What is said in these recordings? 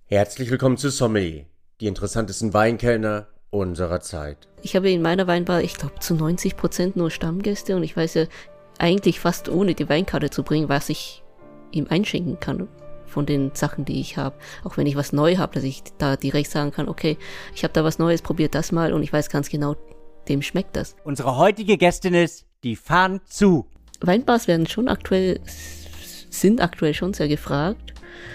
Herzlich willkommen zu Sommelier, die interessantesten Weinkellner unserer Zeit. Ich habe in meiner Weinbar, ich glaube, zu 90% nur Stammgäste und ich weiß ja eigentlich fast ohne die Weinkarte zu bringen, was ich ihm einschenken kann von den Sachen, die ich habe. Auch wenn ich was neu habe, dass ich da direkt sagen kann, okay, ich habe da was Neues, probiert das mal und ich weiß ganz genau, dem schmeckt das. Unsere heutige Gästin ist die Fan Zhu. Weinbars sind aktuell schon sehr gefragt.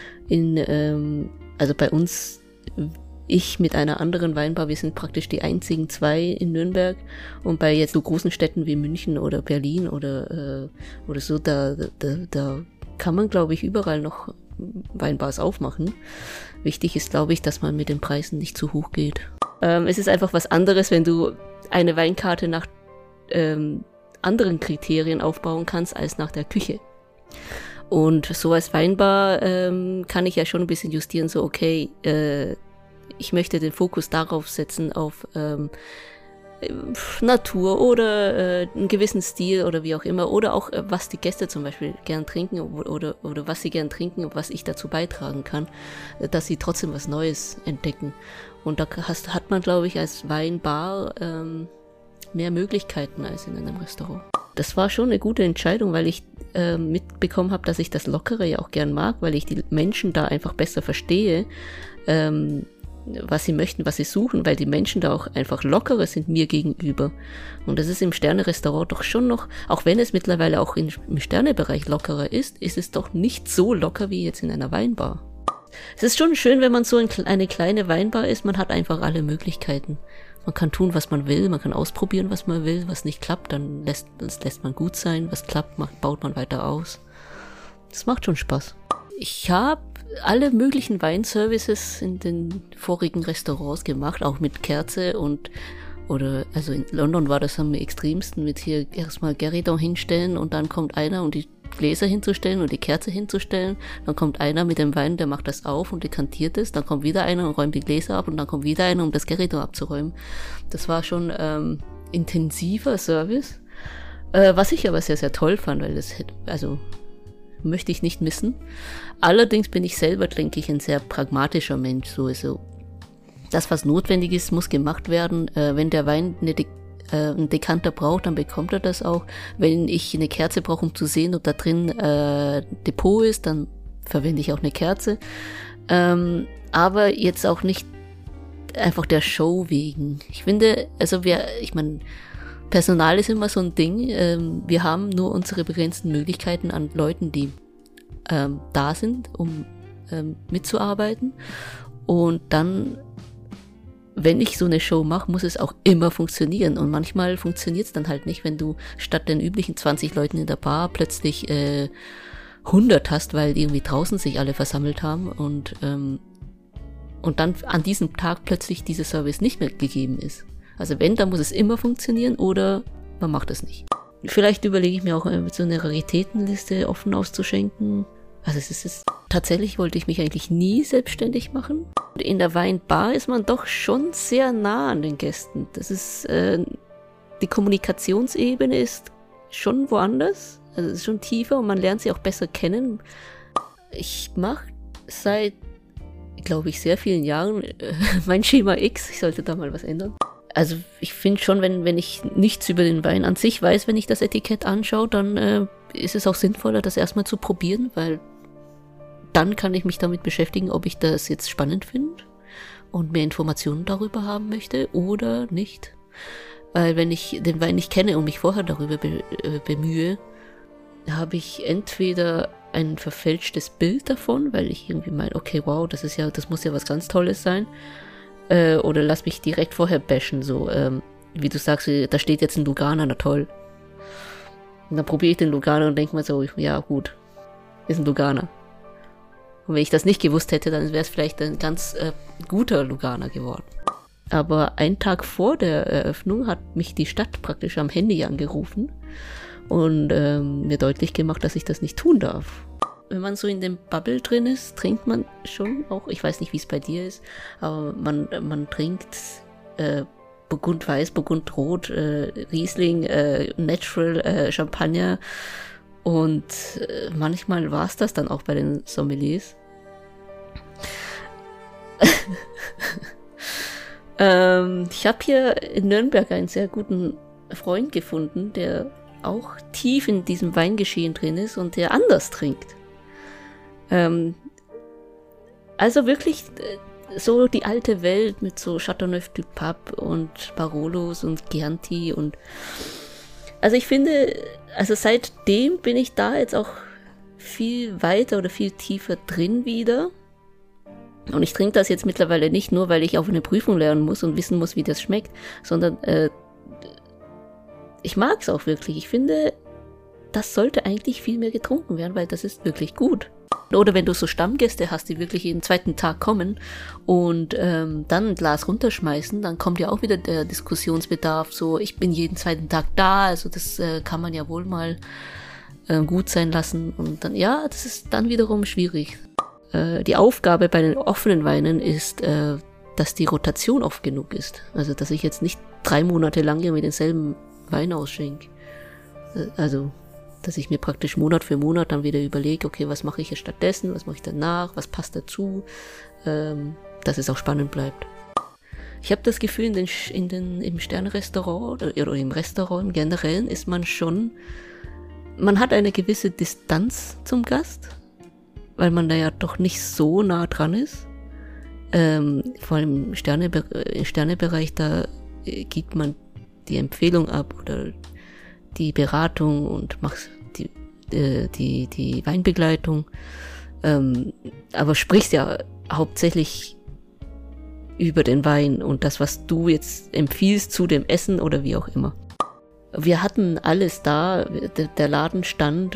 Also bei uns, ich mit einer anderen Weinbar, wir sind praktisch die einzigen zwei in Nürnberg und bei jetzt so großen Städten wie München oder Berlin oder so, da kann man, glaube ich, überall noch Weinbars aufmachen. Wichtig ist, glaube ich, dass man mit den Preisen nicht zu hoch geht. Es ist einfach was anderes, wenn du eine Weinkarte nach anderen Kriterien aufbauen kannst als nach der Küche. Und so als Weinbar kann ich ja schon ein bisschen justieren, so okay, ich möchte den Fokus darauf setzen, auf Natur oder einen gewissen Stil oder wie auch immer. Oder auch, was die Gäste zum Beispiel gern trinken oder was sie gern trinken und was ich dazu beitragen kann, dass sie trotzdem was Neues entdecken. Und da hat man, glaube ich, als Weinbar mehr Möglichkeiten als in einem Restaurant. Das war schon eine gute Entscheidung, weil ich mitbekommen habe, dass ich das Lockere ja auch gern mag, weil ich die Menschen da einfach besser verstehe, was sie möchten, was sie suchen, weil die Menschen da auch einfach lockerer sind mir gegenüber. Und das ist im Sterne-Restaurant doch schon noch, auch wenn es mittlerweile auch im Sternebereich lockerer ist es doch nicht so locker wie jetzt in einer Weinbar. Es ist schon schön, wenn man so eine kleine Weinbar ist, man hat einfach alle Möglichkeiten. Man kann tun, was man will, man kann ausprobieren, was man will, was nicht klappt, dann lässt man gut sein, was klappt, baut man weiter aus. Das macht schon Spaß. Ich habe alle möglichen Weinservices in den vorigen Restaurants gemacht, auch mit Kerze also in London war das am extremsten mit hier erstmal Guéridon hinstellen und dann kommt einer und die Gläser hinzustellen und die Kerze hinzustellen, dann kommt einer mit dem Wein, der macht das auf und dekantiert es, dann kommt wieder einer und räumt die Gläser ab und dann kommt wieder einer, um das Guéridon abzuräumen. Das war schon intensiver Service, was ich aber sehr, sehr toll fand, weil möchte ich nicht missen. Allerdings bin ich selber, denke ich, ein sehr pragmatischer Mensch, so das, was notwendig ist, muss gemacht werden. Wenn der Wein einen Dekanter braucht, dann bekommt er das auch. Wenn ich eine Kerze brauche, um zu sehen, ob da drin Depot ist, dann verwende ich auch eine Kerze. Aber jetzt auch nicht einfach der Show wegen. Ich finde, Personal ist immer so ein Ding. Wir haben nur unsere begrenzten Möglichkeiten an Leuten, die da sind, um mitzuarbeiten. Und dann, wenn ich so eine Show mache, muss es auch immer funktionieren. Und manchmal funktioniert es dann halt nicht, wenn du statt den üblichen 20 Leuten in der Bar plötzlich 100 hast, weil irgendwie draußen sich alle versammelt haben und dann an diesem Tag plötzlich dieser Service nicht mehr gegeben ist. Also wenn, dann muss es immer funktionieren oder man macht es nicht. Vielleicht überlege ich mir auch so eine Raritätenliste offen auszuschenken. Also tatsächlich wollte ich mich eigentlich nie selbstständig machen. In der Weinbar ist man doch schon sehr nah an den Gästen. Die Kommunikationsebene ist schon woanders. Also es ist schon tiefer und man lernt sie auch besser kennen. Ich mache seit, glaube ich, sehr vielen Jahren mein Schema X. Ich sollte da mal was ändern. Also ich finde schon, wenn ich nichts über den Wein an sich weiß, wenn ich das Etikett anschaue, dann ist es auch sinnvoller, das erstmal zu probieren, weil dann kann ich mich damit beschäftigen, ob ich das jetzt spannend finde und mehr Informationen darüber haben möchte oder nicht. Weil wenn ich den Wein nicht kenne und mich vorher darüber bemühe, habe ich entweder ein verfälschtes Bild davon, weil ich irgendwie meine, okay, wow, das muss ja was ganz Tolles sein. Oder lass mich direkt vorher bashen, so, wie du sagst, da steht jetzt ein Lugana, na toll. Und dann probiere ich den Lugana und denke mir so, ja gut, ist ein Lugana. Und wenn ich das nicht gewusst hätte, dann wäre es vielleicht ein ganz guter Lugana geworden. Aber einen Tag vor der Eröffnung hat mich die Stadt praktisch am Handy angerufen und mir deutlich gemacht, dass ich das nicht tun darf. Wenn man so in dem Bubble drin ist, trinkt man schon auch, ich weiß nicht, wie es bei dir ist, aber man trinkt Burgund Weiß, Burgund Rot, Riesling, Natural, Champagner und manchmal war es das dann auch bei den Sommeliers. Ich habe hier in Nürnberg einen sehr guten Freund gefunden, der auch tief in diesem Weingeschehen drin ist und der anders trinkt. Also wirklich so die alte Welt mit so Chateauneuf du Pape und Barolos und Chianti und also ich finde, also seitdem bin ich da jetzt auch viel weiter oder viel tiefer drin wieder. Und ich trinke das jetzt mittlerweile nicht nur, weil ich auf eine Prüfung lernen muss und wissen muss, wie das schmeckt, sondern ich mag es auch wirklich. Ich finde, das sollte eigentlich viel mehr getrunken werden, weil das ist wirklich gut. Oder wenn du so Stammgäste hast, die wirklich jeden zweiten Tag kommen und dann ein Glas runterschmeißen, dann kommt ja auch wieder der Diskussionsbedarf, so ich bin jeden zweiten Tag da, also das kann man ja wohl mal gut sein lassen und dann, ja, das ist dann wiederum schwierig. Die Aufgabe bei den offenen Weinen ist, dass die Rotation oft genug ist. Also, dass ich jetzt nicht 3 Monate lang irgendwie denselben Wein ausschenke. Also, dass ich mir praktisch Monat für Monat dann wieder überlege, okay, was mache ich jetzt stattdessen, was mache ich danach, was passt dazu, dass es auch spannend bleibt. Ich habe das Gefühl, im Sterne-Restaurant oder im Restaurant im Generellen ist man hat eine gewisse Distanz zum Gast, weil man da ja doch nicht so nah dran ist. Vor allem im Sternebereich, da gibt man die Empfehlung ab oder die Beratung und machst die Weinbegleitung. Aber sprichst ja hauptsächlich über den Wein und das, was du jetzt empfiehlst zu dem Essen oder wie auch immer. Wir hatten alles da, der Laden stand,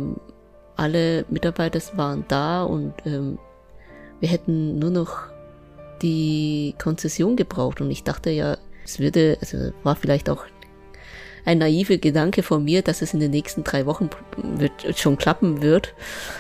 alle Mitarbeiter waren da und wir hätten nur noch die Konzession gebraucht und ich dachte ja, war vielleicht auch ein naiver Gedanke von mir, dass es in den nächsten 3 Wochen schon klappen wird.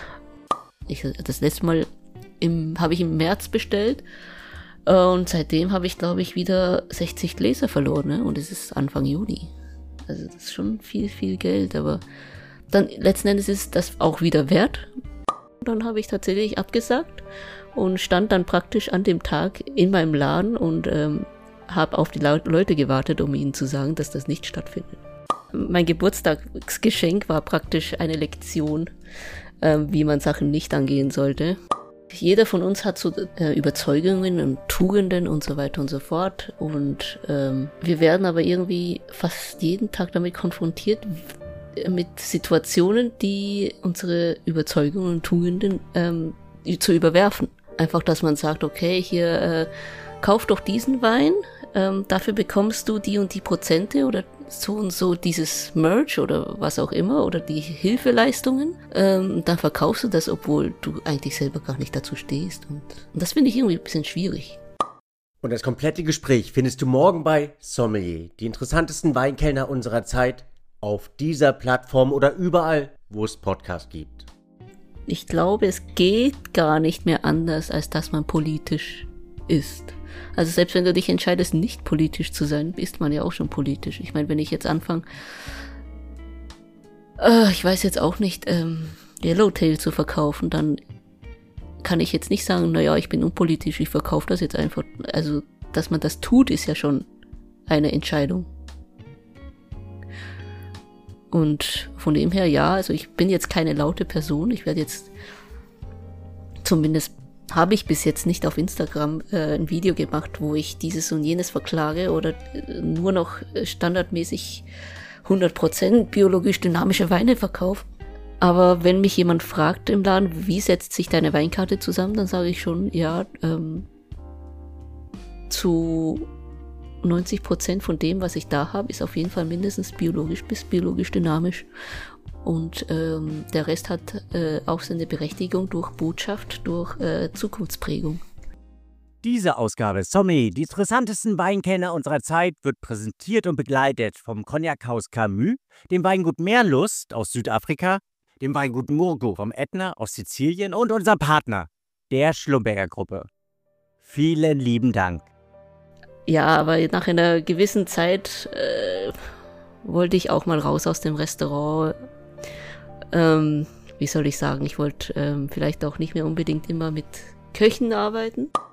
Das letzte Mal habe ich im März bestellt und seitdem habe ich, glaube ich, wieder 60 Gläser verloren, ne? Und es ist Anfang Juni. Also das ist schon viel, viel Geld, aber dann letzten Endes ist das auch wieder wert. Dann habe ich tatsächlich abgesagt und stand dann praktisch an dem Tag in meinem Laden und habe auf die Leute gewartet, um ihnen zu sagen, dass das nicht stattfindet. Mein Geburtstagsgeschenk war praktisch eine Lektion, wie man Sachen nicht angehen sollte. Jeder von uns hat so Überzeugungen und Tugenden und so weiter und so fort. Und wir werden aber irgendwie fast jeden Tag damit konfrontiert, mit Situationen, die unsere Überzeugungen und Tugenden zu überwerfen. Einfach, dass man sagt, okay, hier kauf doch diesen Wein, dafür bekommst du die und die Prozente oder so und so dieses Merch oder was auch immer oder die Hilfeleistungen. Dann verkaufst du das, obwohl du eigentlich selber gar nicht dazu stehst. Und das finde ich irgendwie ein bisschen schwierig. Und das komplette Gespräch findest du morgen bei Sommelier, die interessantesten Weinkellner unserer Zeit, auf dieser Plattform oder überall, wo es Podcasts gibt. Ich glaube, es geht gar nicht mehr anders, als dass man politisch ist. Also selbst wenn du dich entscheidest, nicht politisch zu sein, ist man ja auch schon politisch. Ich meine, wenn ich jetzt anfange, ich weiß jetzt auch nicht, Yellowtail zu verkaufen, dann kann ich jetzt nicht sagen, naja, ich bin unpolitisch, ich verkaufe das jetzt einfach. Also, dass man das tut, ist ja schon eine Entscheidung. Und von dem her, ja, also ich bin jetzt keine laute Person. Ich werde jetzt, zumindest habe ich bis jetzt nicht auf Instagram ein Video gemacht, wo ich dieses und jenes verklage oder nur noch standardmäßig 100% biologisch dynamische Weine verkaufe. Aber wenn mich jemand fragt im Laden, wie setzt sich deine Weinkarte zusammen, dann sage ich schon, ja, zu 90% von dem, was ich da habe, ist auf jeden Fall mindestens biologisch bis biologisch dynamisch. Und der Rest hat auch seine Berechtigung durch Botschaft, durch Zukunftsprägung. Diese Ausgabe Sommelier, die interessantesten Weinkellner unserer Zeit, wird präsentiert und begleitet vom Cognac-Haus Camus, dem Weingut Meerlust aus Südafrika, dem Weingut Murgo vom Ätna aus Sizilien und unserem Partner, der Schlumberger Gruppe. Vielen lieben Dank. Ja, aber nach einer gewissen Zeit wollte ich auch mal raus aus dem Restaurant. Wie soll ich sagen, ich wollte vielleicht auch nicht mehr unbedingt immer mit Köchen arbeiten.